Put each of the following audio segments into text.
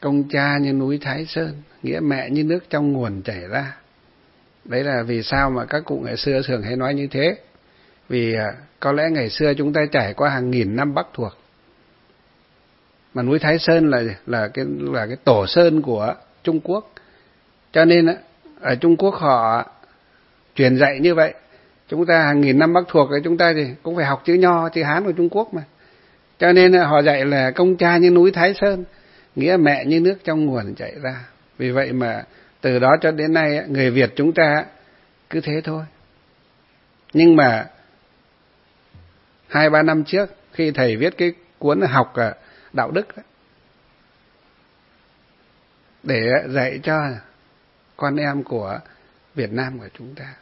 Công cha như núi Thái Sơn, nghĩa mẹ như nước trong nguồn chảy ra. Đấy là vì sao mà các cụ ngày xưa thường hay nói như thế. Vì có lẽ ngày xưa chúng ta trải qua hàng nghìn năm Bắc thuộc. Mà núi Thái Sơn là cái tổ sơn của Trung Quốc. Cho nên ở Trung Quốc họ truyền dạy như vậy. Chúng ta hàng nghìn năm Bắc thuộc thì chúng ta thì cũng phải học chữ Nho, chữ Hán của Trung Quốc mà. Cho nên họ dạy là công cha như núi Thái Sơn, nghĩa mẹ như nước trong nguồn chảy ra. Vì vậy mà từ đó cho đến nay người Việt chúng ta cứ thế thôi. Nhưng mà 2-3 năm trước khi thầy viết cái cuốn học đạo đức để dạy cho con em của Việt Nam của chúng ta,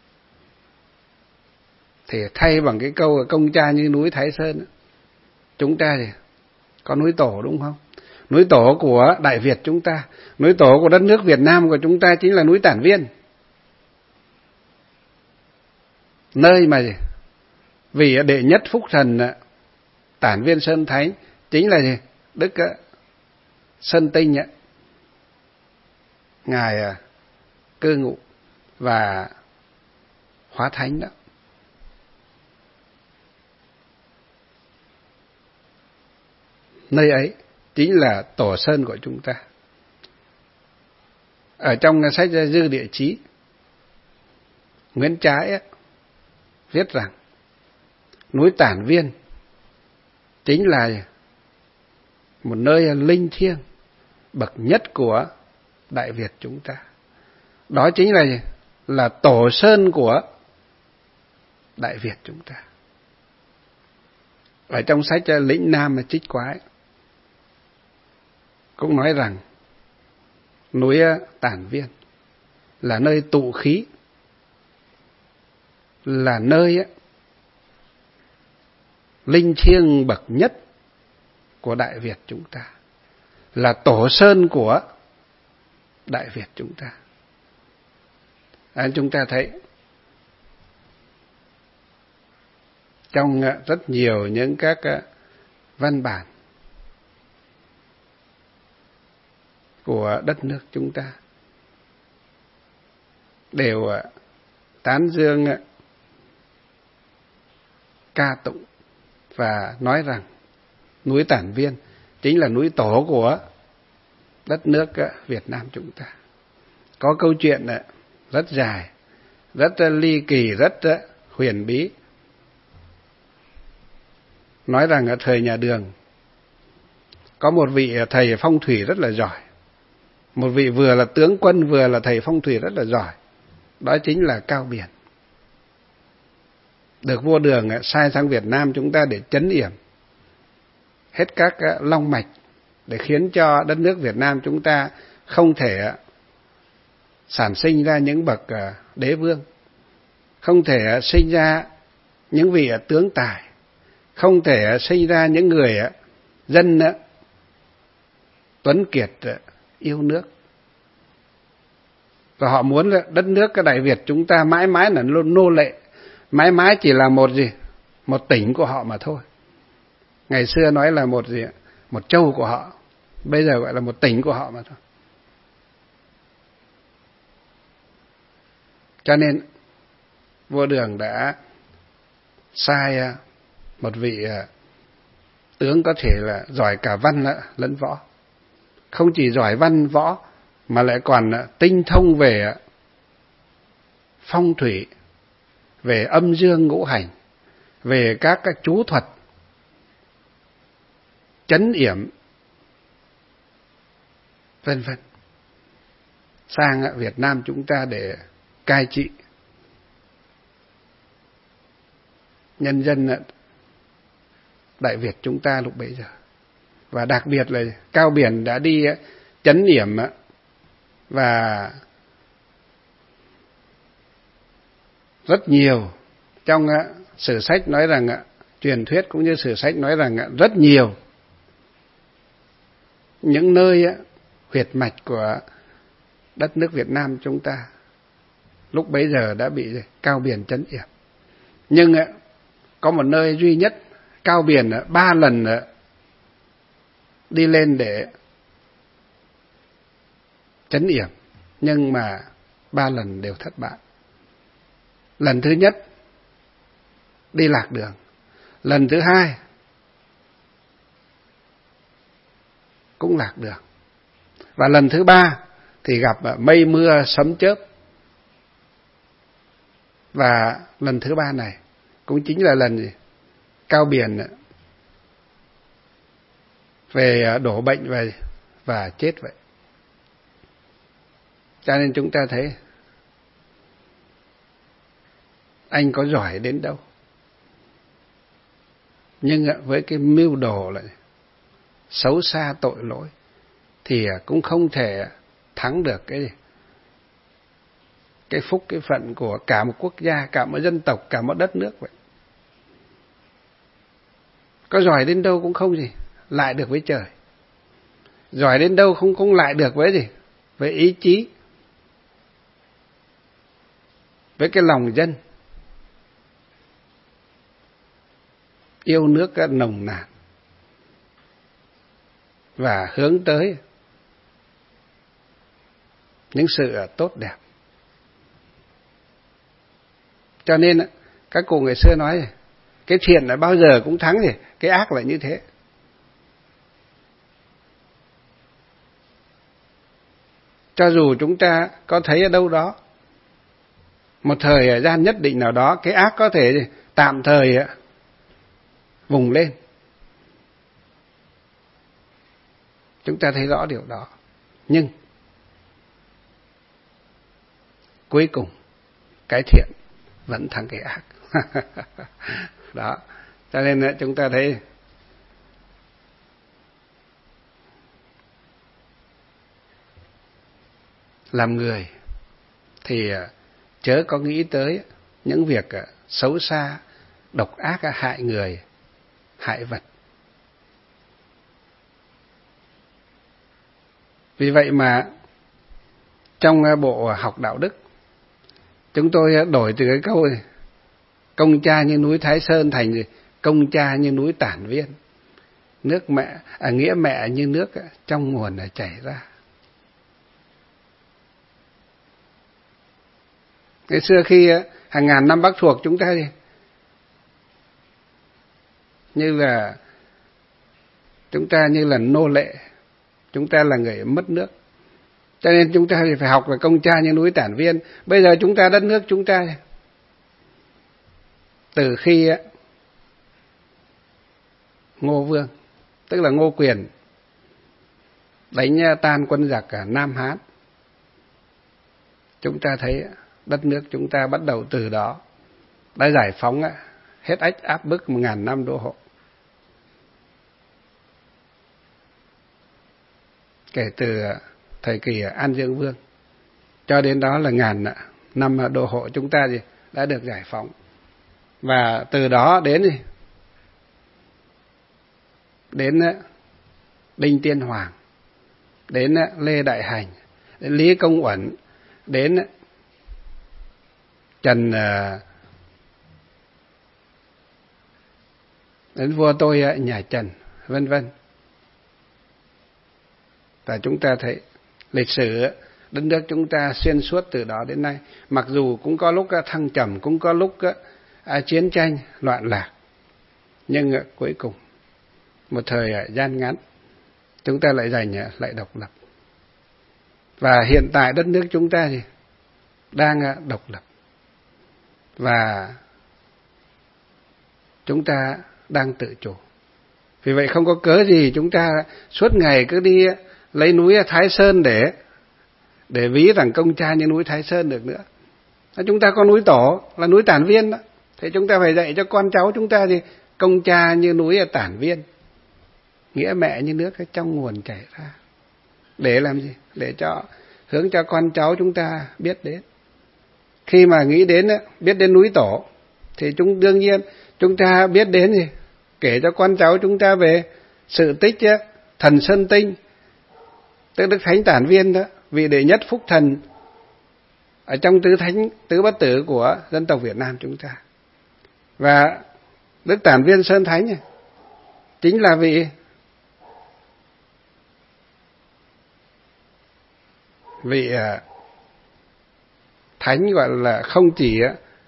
thì thay bằng cái câu công cha như núi Thái Sơn, chúng ta thì có núi tổ, đúng không? Núi tổ của Đại Việt chúng ta, núi tổ của đất nước Việt Nam của chúng ta chính là núi Tản Viên. Nơi mà vì đệ nhất phúc thần Tản Viên Sơn Thánh chính là gì? Đức Sơn Tinh ngài cư ngụ và hóa thánh đó. Nơi ấy chính là tổ sơn của chúng ta. Ở trong sách Dư Địa Chí, Nguyễn Trãi viết rằng núi Tản Viên chính là một nơi linh thiêng bậc nhất của Đại Việt chúng ta. Đó chính là tổ sơn của Đại Việt chúng ta. Ở trong sách Lĩnh Nam Trích Quái cũng nói rằng núi Tản Viên là nơi tụ khí, là nơi linh thiêng bậc nhất của Đại Việt chúng ta, là tổ sơn của Đại Việt chúng ta. Chúng ta thấy trong rất nhiều những các văn bản của đất nước chúng ta đều tán dương, ca tụng và nói rằng núi Tản Viên chính là núi tổ của đất nước Việt Nam chúng ta. Có câu chuyện rất dài, rất ly kỳ, rất huyền bí, nói rằng ở thời nhà Đường có một vị thầy phong thủy rất là giỏi, một vị vừa là tướng quân vừa là thầy phong thủy rất là giỏi, đó chính là Cao Biền. Được vua Đường sai sang Việt Nam chúng ta để trấn yểm hết các long mạch, để khiến cho đất nước Việt Nam chúng ta không thể sản sinh ra những bậc đế vương, không thể sinh ra những vị tướng tài, không thể sinh ra những người dân tuấn kiệt yêu nước. Và họ muốn đất nước cái Đại Việt chúng ta mãi mãi là nô lệ, mãi mãi chỉ là một tỉnh của họ mà thôi. Ngày xưa nói là một châu của họ, bây giờ gọi là một tỉnh của họ mà thôi. Cho nên vua Đường đã sai một vị tướng có thể là giỏi cả văn lẫn võ, không chỉ giỏi văn võ mà lại còn tinh thông về phong thủy, về âm dương ngũ hành, về các chú thuật trấn yểm vân vân, sang Việt Nam chúng ta để cai trị nhân dân Đại Việt chúng ta lúc bấy giờ. Và đặc biệt là Cao Biền đã đi trấn yểm và rất nhiều trong sử sách nói rằng, truyền thuyết cũng như sử sách nói rằng rất nhiều những nơi huyệt mạch của đất nước Việt Nam chúng ta lúc bấy giờ đã bị Cao Biền trấn yểm. Nhưng có một nơi duy nhất Cao Biền 3 lần đi lên để trấn yểm, nhưng mà 3 lần đều thất bại. Lần thứ nhất đi lạc đường, lần thứ hai cũng lạc đường, và lần thứ ba thì gặp mây mưa sấm chớp. Và lần thứ ba này cũng chính là lần gì? Cao Biển về đổ bệnh về và chết vậy. Cho nên chúng ta thấy anh có giỏi đến đâu, nhưng với cái mưu đồ lại xấu xa tội lỗi thì cũng không thể thắng được cái phúc cái phận của cả một quốc gia, cả một dân tộc, cả một đất nước vậy. Có giỏi đến đâu cũng không gì lại được với trời. Giỏi đến đâu không lại được với gì? Với ý chí, với cái lòng dân yêu nước nồng nàn và hướng tới những sự tốt đẹp. Cho nên các cụ ngày xưa nói cái thiện là bao giờ cũng thắng, thì cái ác là như thế. Cho dù chúng ta có thấy ở đâu đó một thời gian nhất định nào đó cái ác có thể tạm thời vùng lên, chúng ta thấy rõ điều đó, nhưng cuối cùng cái thiện vẫn thắng cái ác. Đó, cho nên chúng ta thấy làm người thì chớ có nghĩ tới những việc xấu xa, độc ác, hại người, hại vật. Vì vậy mà trong bộ học đạo đức, chúng tôi đổi từ cái câu này, công cha như núi Thái Sơn, thành gì? Công cha như núi Tản Viên. Nước mẹ, nghĩa mẹ như nước trong nguồn chảy ra. Ngày xưa khi hàng ngàn năm Bắc thuộc chúng ta như là nô lệ, chúng ta là người mất nước. Cho nên chúng ta phải học là công cha như núi Tản Viên. Bây giờ chúng ta, đất nước chúng ta, từ khi Ngô Vương, tức là Ngô Quyền, đánh tan quân giặc cả Nam Hán, chúng ta thấy đất nước chúng ta bắt đầu từ đó đã giải phóng hết ách áp bức 1000 năm đô hộ. Kể từ thời kỳ An Dương Vương cho đến đó là 1000 năm đô hộ chúng ta đã được giải phóng. Và từ đó đến Đinh Tiên Hoàng, đến Lê Đại Hành, đến Lý Công Uẩn, đến đến vua tôi nhà Trần, vân vân. Và chúng ta thấy lịch sử đất nước chúng ta xuyên suốt từ đó đến nay, mặc dù cũng có lúc thăng trầm, cũng có lúc chiến tranh loạn lạc, nhưng cuối cùng một thời gian ngắn chúng ta lại giành lại độc lập. Và hiện tại đất nước chúng ta đang độc lập, và chúng ta đang tự chủ. Vì vậy không có cớ gì chúng ta suốt ngày cứ đi lấy núi Thái Sơn để ví rằng công cha như núi Thái Sơn được nữa. Chúng ta có núi Tổ là núi Tản Viên đó. Thế chúng ta phải dạy cho con cháu chúng ta công cha như núi Tản Viên, nghĩa mẹ như nước trong nguồn chảy ra. Để làm gì? Để hướng cho con cháu chúng ta biết đến. Khi mà nghĩ đến biết đến núi Tổ thì đương nhiên chúng ta biết đến kể cho con cháu chúng ta về sự tích thần Sơn Tinh, tức Đức Thánh Tản Viên đó, vị đệ nhất phúc thần ở trong tứ thánh tứ bất tử của dân tộc Việt Nam chúng ta. Và Đức Tản Viên Sơn Thánh chính là vị vị thánh gọi là không chỉ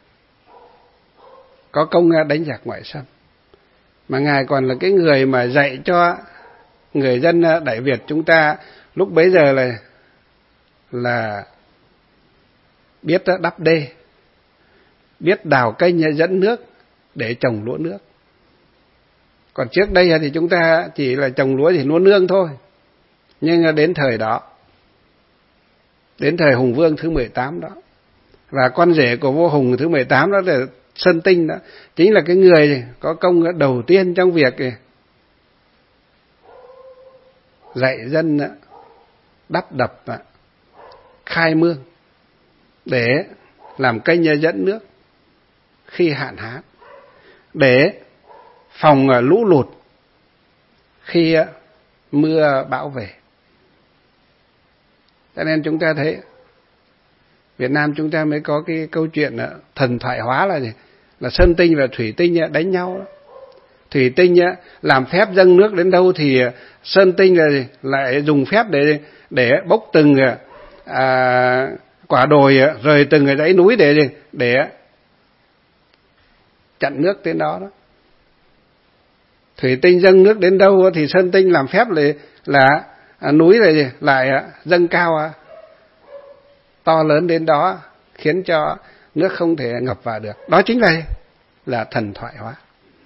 có công đánh giặc ngoại xâm, mà Ngài còn là cái người mà dạy cho người dân Đại Việt chúng ta lúc bấy giờ là biết đắp đê, biết đào kênh dẫn nước để trồng lúa nước. Còn trước đây thì chúng ta chỉ là trồng lúa thì lúa nương thôi. Nhưng đến thời đó, đến thời Hùng Vương thứ 18 đó, và con rể của vua Hùng thứ 18 đó là Sơn Tinh đó, chính là cái người có công đầu tiên trong việc dạy dân đắp đập, khai mương để làm kênh dẫn nước khi hạn hán, để phòng lũ lụt khi mưa bão về. Cho nên chúng ta thấy Việt Nam chúng ta mới có cái câu chuyện thần thoại hóa là gì? Là Sơn Tinh và Thủy Tinh đánh nhau đó. Thủy Tinh làm phép dâng nước đến đâu thì Sơn Tinh lại dùng phép để bốc từng quả đồi rời từng dãy núi để chặn nước đến đó đó. Thủy Tinh dâng nước đến đâu thì Sơn Tinh làm phép là núi lại dâng cao to lớn đến đó, khiến cho nước không thể ngập vào được. Đó chính là thần thoại hóa.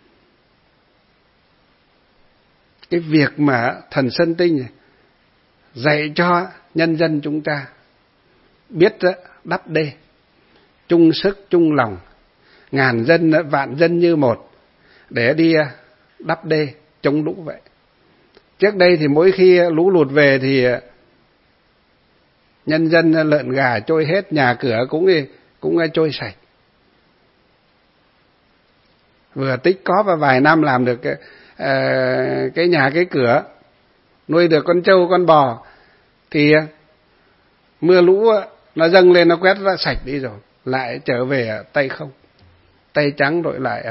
Cái việc mà thần Sơn Tinh dạy cho nhân dân chúng ta biết đắp đê, chung sức chung lòng, ngàn dân vạn dân như một để đi đắp đê chống lũ vậy. Trước đây thì mỗi khi lũ lụt về thì nhân dân lợn gà trôi hết, nhà cửa cũng trôi sạch. Vừa tích có và vài năm làm được cái nhà cái cửa, nuôi được con trâu con bò, thì mưa lũ nó dâng lên, nó quét ra sạch đi rồi, lại trở về tay không, tay trắng đổi lại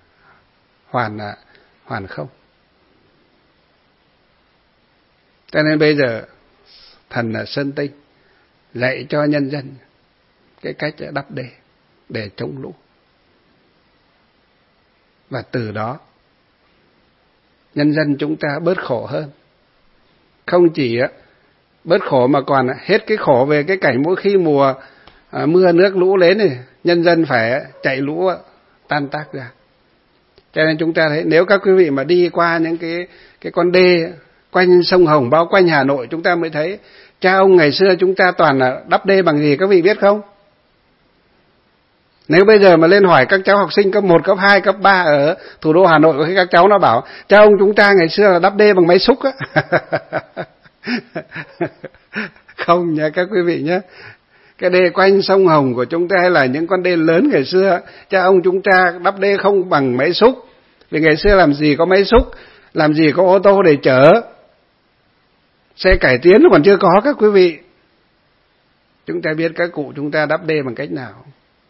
hoàn không. Cho nên bây giờ thần Sơn Tinh dạy cho nhân dân cái cách đắp đê để chống lũ. Và từ đó nhân dân chúng ta bớt khổ hơn. Không chỉ bớt khổ mà còn hết cái khổ về cái cảnh mỗi khi mùa mưa nước lũ đến thì nhân dân phải chạy lũ tan tác ra. Cho nên chúng ta thấy nếu các quý vị mà đi qua những cái con đê quanh sông Hồng, bao quanh Hà Nội, chúng ta mới thấy cha ông ngày xưa chúng ta toàn là đắp đê bằng gì, các vị biết không? Nếu bây giờ mà lên hỏi các cháu học sinh cấp 1, cấp 2, cấp 3 ở thủ đô Hà Nội, có khi các cháu nó bảo cha ông chúng ta ngày xưa là đắp đê bằng máy xúc á. Không nha các quý vị nhé. Cái đê quanh sông Hồng của chúng ta hay là những con đê lớn ngày xưa, cha ông chúng ta đắp đê không bằng máy xúc. Vì ngày xưa làm gì có máy xúc, làm gì có ô tô để chở, xe cải tiến còn chưa có các quý vị. Chúng ta biết các cụ chúng ta đắp đê bằng cách nào?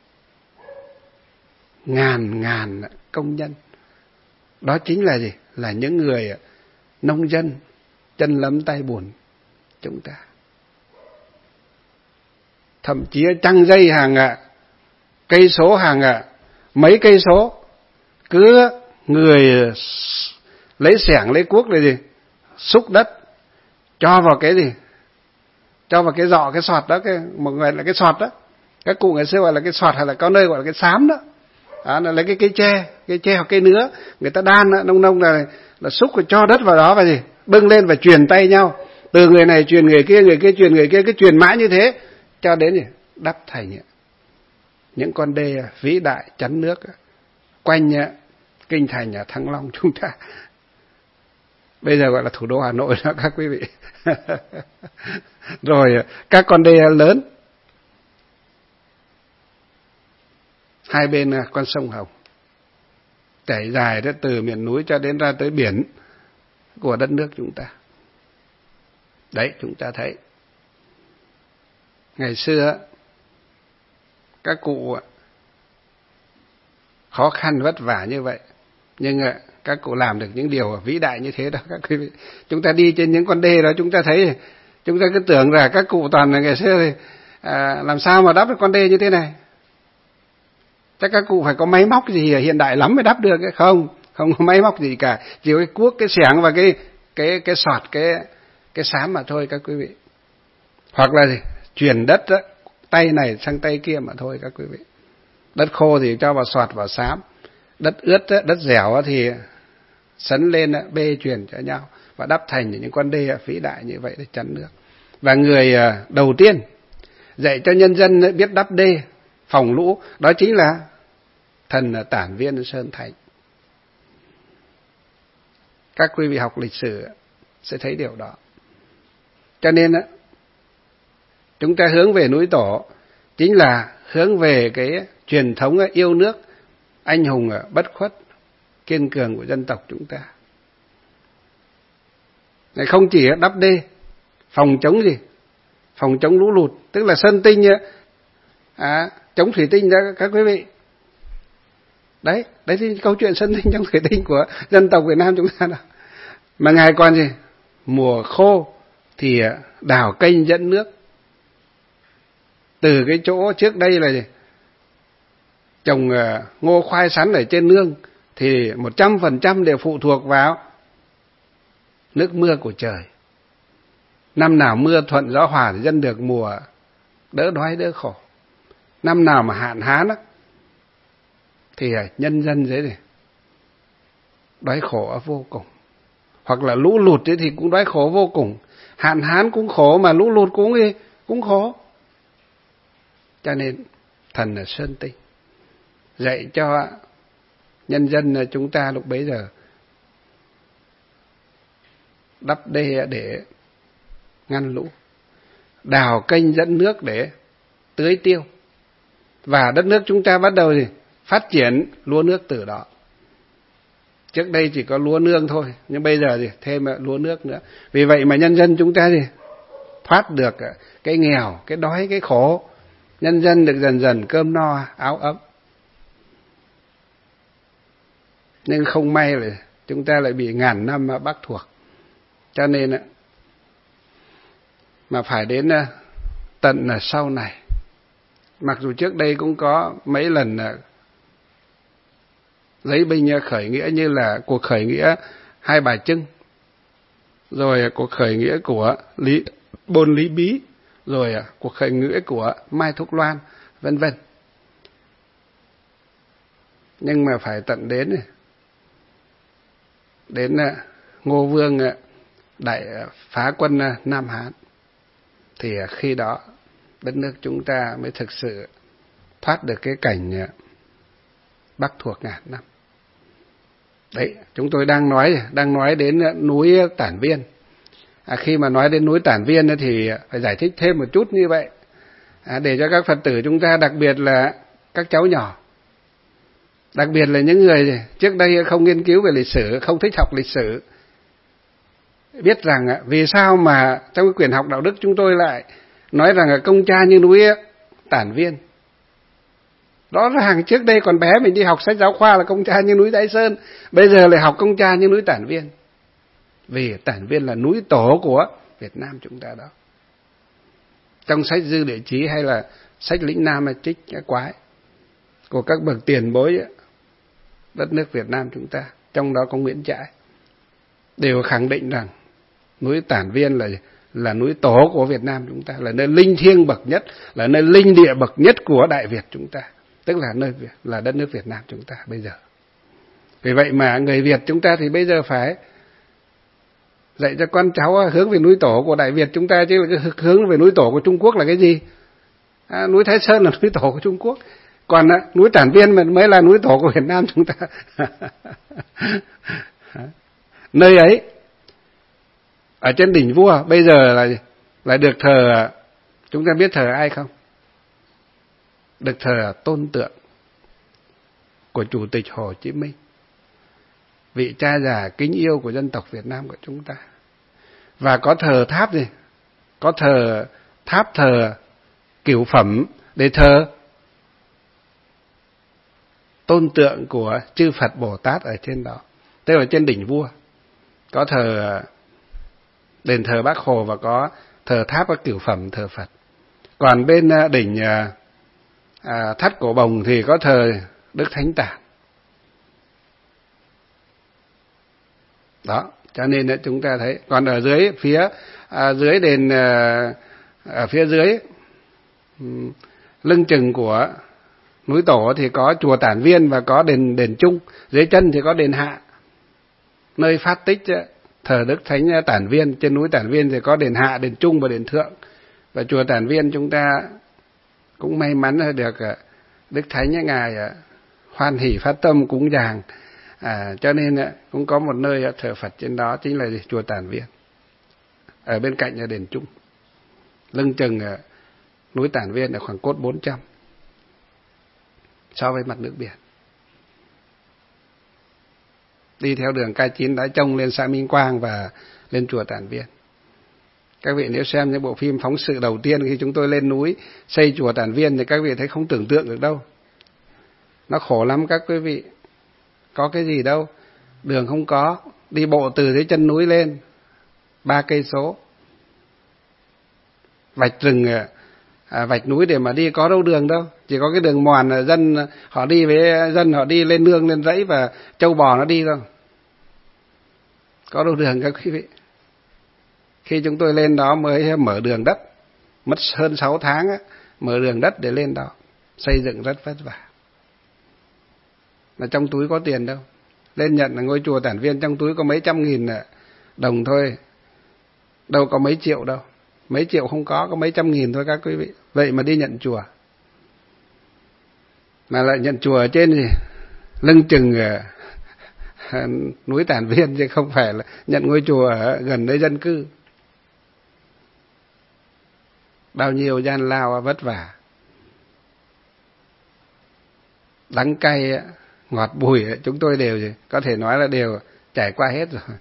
Ngàn công nhân. Đó chính là gì? Là những người nông dân chân lấm tay bùn chúng ta. Thậm chí trăng dây hàng cây số, mấy cây số, cứ người lấy xẻng lấy cuốc này xúc đất, cho vào cái gì? Cho vào cái giọ, cái sọt đó, một người là cái sọt đó. Các cụ ngày xưa gọi là cái sọt, hay là có nơi gọi là cái xám đó. Đó là lấy cái tre hoặc cây nứa, người ta đan nông là xúc rồi cho đất vào đó và bưng lên và truyền tay nhau, từ người này truyền người kia truyền người kia, cứ truyền mãi như thế cho đến đắp thành những con đê vĩ đại chắn nước quanh kinh thành Thăng Long chúng ta. Bây giờ gọi là thủ đô Hà Nội đó các quý vị. Rồi các con đê lớn hai bên con sông Hồng chảy dài đó, từ miền núi cho đến ra tới biển của đất nước chúng ta. Đấy, chúng ta thấy ngày xưa các cụ khó khăn vất vả như vậy, nhưng các cụ làm được những điều vĩ đại như thế đó các quý vị. Chúng ta đi trên những con đê đó, chúng ta thấy Chúng ta cứ tưởng là các cụ toàn là ngày xưa thì làm sao mà đắp được con đê như thế này. Chắc các cụ phải có máy móc gì hiện đại lắm mới đắp được. Không có máy móc gì cả, chỉ có cái cuốc, cái xẻng và cái sọt, cái xám mà thôi các quý vị. Hoặc là gì? Chuyển đất đó, tay này sang tay kia mà thôi các quý vị. Đất khô thì cho vào sọt vào xám, đất ướt đó, đất dẻo thì sấn lên bê truyền cho nhau và đắp thành những con đê vĩ đại như vậy để chắn nước. Và người đầu tiên dạy cho nhân dân biết đắp đê phòng lũ đó chính là thần Tản Viên Sơn Thánh. Các quý vị học lịch sử sẽ thấy điều đó. Cho nên chúng ta hướng về núi Tổ chính là hướng về cái truyền thống yêu nước, anh hùng bất khuất, kiên cường của dân tộc chúng ta. Này không chỉ đắp đê, phòng chống gì? Phòng chống lũ lụt, tức là Sơn Tinh chống thủy tinh đó các quý vị. Đấy thì câu chuyện Sơn Tinh chống thủy tinh của dân tộc Việt Nam chúng ta đó. Mà Ngài còn gì? Mùa khô thì đào kênh dẫn nước. Từ cái chỗ trước đây là gì? Trồng ngô khoai sắn ở trên nương thì 100% đều phụ thuộc vào nước mưa của trời. Năm nào mưa thuận gió hòa thì dân được mùa đỡ đói đỡ khổ. Năm nào mà hạn hán thì nhân dân dễ gì? Đói khổ vô cùng. Hoặc là lũ lụt thì cũng đói khổ vô cùng. Hạn hán cũng khổ mà lũ lụt cũng khổ. Cho nên thần là Sơn Tinh dạy cho nhân dân chúng ta lúc bấy giờ đắp đê để ngăn lũ, đào kênh dẫn nước để tưới tiêu. Và đất nước chúng ta bắt đầu phát triển lúa nước từ đó. Trước đây chỉ có lúa nương thôi, nhưng bây giờ thêm lúa nước nữa. Vì vậy mà nhân dân chúng ta thoát được cái nghèo, cái đói, cái khổ. Nhân dân được dần dần cơm no, áo ấm. Nhưng không may là chúng ta lại bị ngàn năm Bắc thuộc. Cho nên mà phải đến tận sau này. Mặc dù trước đây cũng có mấy lần lấy binh khởi nghĩa, như là cuộc khởi nghĩa Hai Bà Trưng, rồi cuộc khởi nghĩa của Bôn Lý Bí, rồi cuộc khởi nghĩa của Mai Thúc Loan, vân vân. Nhưng mà phải tận đến Ngô Vương đại phá quân Nam Hán thì khi đó đất nước chúng ta mới thực sự thoát được cái cảnh Bắc thuộc ngàn năm. Đấy, chúng tôi đang nói đến núi Tản Viên. Khi mà nói đến núi Tản Viên thì phải giải thích thêm một chút như vậy, để cho các Phật tử chúng ta, đặc biệt là các cháu nhỏ, đặc biệt là những người trước đây không nghiên cứu về lịch sử, không thích học lịch sử, biết rằng vì sao mà trong cái quyển học đạo đức chúng tôi lại nói rằng công cha như núi Tản Viên. Rõ ràng trước đây còn bé mình đi học sách giáo khoa là công cha như núi Thái Sơn, bây giờ lại học công cha như núi Tản Viên. Vì Tản Viên là núi tổ của Việt Nam chúng ta đó. Trong sách Dư Địa Chí hay là sách Lĩnh Nam Trích Quái của các bậc tiền bối đất nước Việt Nam chúng ta, trong đó có Nguyễn Trãi, đều khẳng định rằng núi Tản Viên là núi tổ của Việt Nam chúng ta, là nơi linh thiêng bậc nhất, là nơi linh địa bậc nhất của Đại Việt chúng ta, tức là đất nước Việt Nam chúng ta bây giờ. Vì vậy mà người Việt chúng ta thì bây giờ phải dạy cho con cháu hướng về núi tổ của Đại Việt chúng ta, chứ hướng về núi tổ của Trung Quốc là cái gì? Núi Thái Sơn là núi tổ của Trung Quốc, còn núi Tản Viên mới là núi tổ của Việt Nam chúng ta. Nơi ấy ở trên đỉnh Vua bây giờ là được thờ, chúng ta biết thờ ai không? Được thờ tôn tượng của Chủ tịch Hồ Chí Minh, vị cha già kính yêu của dân tộc Việt Nam của chúng ta. Và có thờ tháp gì? Có thờ tháp thờ cửu phẩm để thờ tôn tượng của chư Phật Bồ Tát ở trên đó. Tức là trên đỉnh Vua có thờ đền thờ Bác Hồ và có thờ tháp và cửu phẩm thờ Phật. Còn bên đỉnh Thắt Cổ Bồng thì có thờ Đức Thánh Tản. Đó, cho nên chúng ta thấy. Còn ở dưới dưới đền, ở phía dưới lưng chừng của núi Tổ thì có chùa Tản Viên và có đền Trung. Dưới chân thì có đền Hạ, nơi phát tích thờ Đức Thánh Tản Viên. Trên núi Tản Viên thì có đền Hạ, đền Trung và đền Thượng. Và chùa Tản Viên chúng ta cũng may mắn được Đức Thánh Ngài hoan hỷ phát tâm cúng dường, cho nên cũng có một nơi thờ Phật trên đó, chính là chùa Tản Viên, ở bên cạnh là đền Trung. Lưng chừng núi Tản Viên là khoảng cốt 400 so với mặt nước biển. Đi theo đường K9 đã trông lên xã Minh Quang và lên chùa Tản Viên. Các vị nếu xem những bộ phim phóng sự đầu tiên khi chúng tôi lên núi xây chùa Tản Viên thì các vị thấy không tưởng tượng được đâu. Nó khổ lắm các quý vị. Có cái gì đâu, đường không có, đi bộ từ dưới chân núi lên 3 cây số, vạch rừng, vạch núi để mà đi, có đâu đường đâu, chỉ có cái đường mòn là dân họ đi, với dân họ đi lên nương lên rẫy và trâu bò nó đi thôi, có đâu đường các quý vị. Khi chúng tôi lên đó mới mở đường đất, mất hơn 6 tháng mở đường đất để lên đó, xây dựng rất vất vả. Mà trong túi có tiền đâu, lên nhận là ngôi chùa Tản Viên trong túi có mấy trăm nghìn đồng thôi, đâu có mấy triệu đâu, mấy triệu không có mấy trăm nghìn thôi các quý vị. Vậy mà đi nhận chùa, mà lại nhận chùa ở trên gì lưng chừng núi Tản Viên, chứ không phải là nhận ngôi chùa ở gần nơi dân cư. Bao nhiêu gian lao vất vả, đắng cay ngọt bùi chúng tôi đều có thể nói là đều trải qua hết rồi.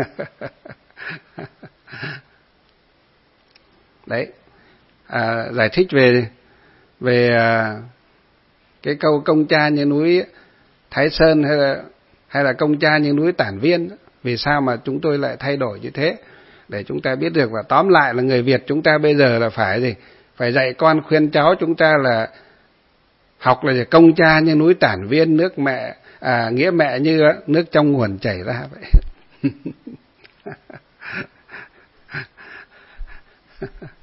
Đấy, giải thích về cái câu công cha như núi Thái Sơn hay là công cha như núi Tản Viên, vì sao mà chúng tôi lại thay đổi như thế, để chúng ta biết được. Và tóm lại là người Việt chúng ta bây giờ là phải gì? Phải dạy con khuyên cháu chúng ta là học là công cha như núi Tản Viên, nước mẹ nghĩa mẹ như nước trong nguồn chảy ra vậy.